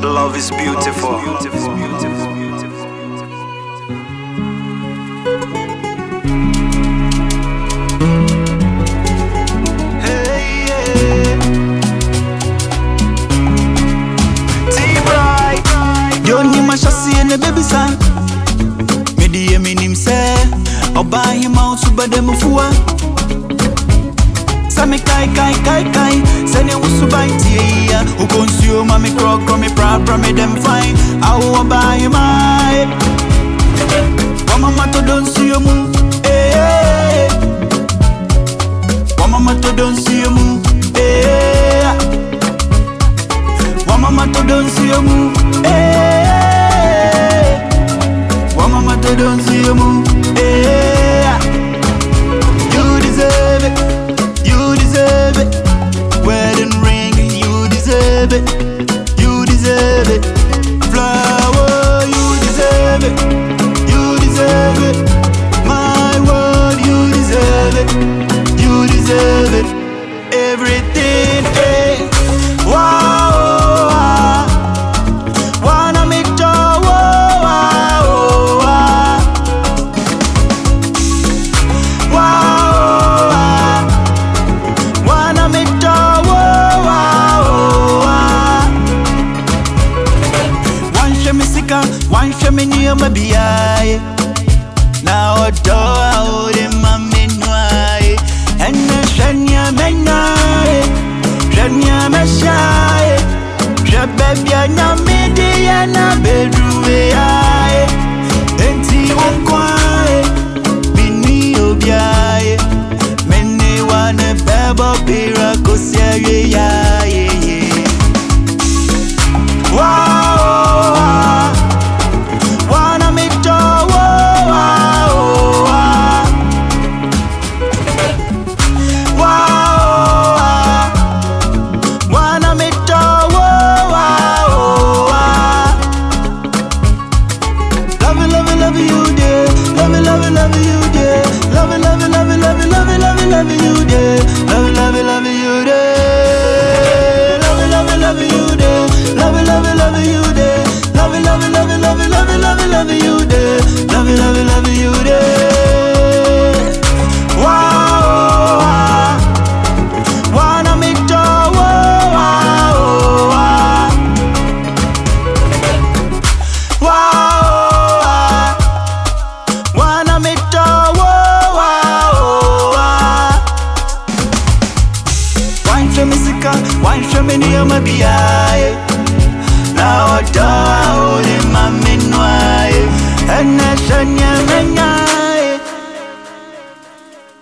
Love is beautiful. Hey, yeah. T-Bright. Don't hear my chassis and the baby son. Me the minim say, I'll buy him out to buy them for. Sami kai send you to buy tea. Who consume me crock me proud me them fine. I will buy my Mama to don't see you move. Eh. Mama to don't see you move. Eh. Mama to don't see you move. Eh. Mama to don't see you move. Eh. You deserve it. You deserve it. Wedding ring, you deserve it. You deserve it. Flower, you deserve it. You deserve it. My world, you deserve it. You deserve it. Everything, eh. Wow, wanna make joy, wow. Wanna make joy, one show me sika, one show me near my BI. Now adore out in my memoir. And the Shania Menai, Shania Messiah, Shababia Namidia, Nabedru, and see one quiet, Mini Obiaye, many one a babo piraco, yeah. Wow, wanna make joy, wanna make joy, love you, dear. Love you, dear. Love you, dear. Love you, dear. Love you, dear. Love you, dear. Love you, dear. Love you, dear. Wow, wanna make joy, wow, wanna make joy, wine show me sika, wine show me near my BI.